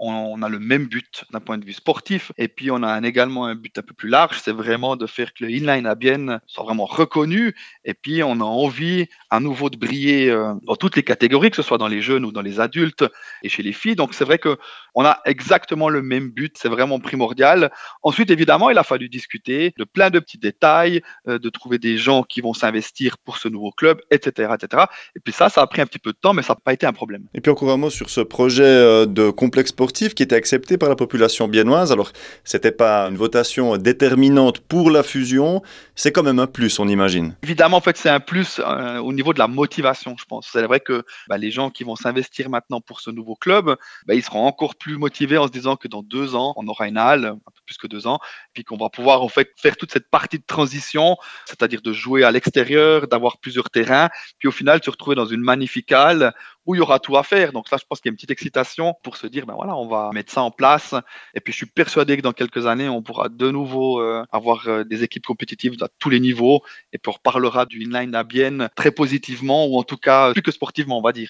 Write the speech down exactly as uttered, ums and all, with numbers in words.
on a le même but d'un point de vue sportif. Et puis, on a un- également un but un peu plus large, c'est vraiment de faire que le inline à Bienne soit vraiment reconnu. Et puis, on a envie à nouveau de briller euh, dans toutes les catégories, que ce soit dans les jeunes ou dans les adultes et chez les filles. Donc, c'est vrai que on a exactement le même but, c'est vraiment primordial. Ensuite, évidemment, il a fallu discuter de plein de petits détails, euh, de trouver des gens qui vont s'investir pour ce nouveau club, et cetera, et cetera. Et puis ça, ça a pris un petit peu de temps, mais ça n'a pas été un problème. Et puis encore un mot sur ce projet euh, de complexe sportif qui était accepté par la population biennoise. Alors, c'était pas une votation déterminante pour la fusion, c'est quand même un plus, on imagine. Évidemment, en fait, c'est un plus euh, au niveau de la motivation, je pense. C'est vrai que bah, les gens qui vont s'investir maintenant pour ce nouveau club, bah, ils seront encore plus motivés en se disant que dans deux ans, on aura une halle, un peu plus que deux ans, puis qu'on va pouvoir en fait faire toute cette partie de transition, c'est-à-dire de jouer à l'extérieur, d'avoir plusieurs terrains, puis au final se retrouver dans une magnifique halle où il y aura tout à faire. Donc là, je pense qu'il y a une petite excitation pour se dire, ben voilà, on va mettre ça en place. Et puis, je suis persuadé que dans quelques années, on pourra de nouveau euh, avoir euh, des équipes compétitives à tous les niveaux. Et puis, on reparlera du inline à Bienne très positivement, ou en tout cas, plus que sportivement, on va dire.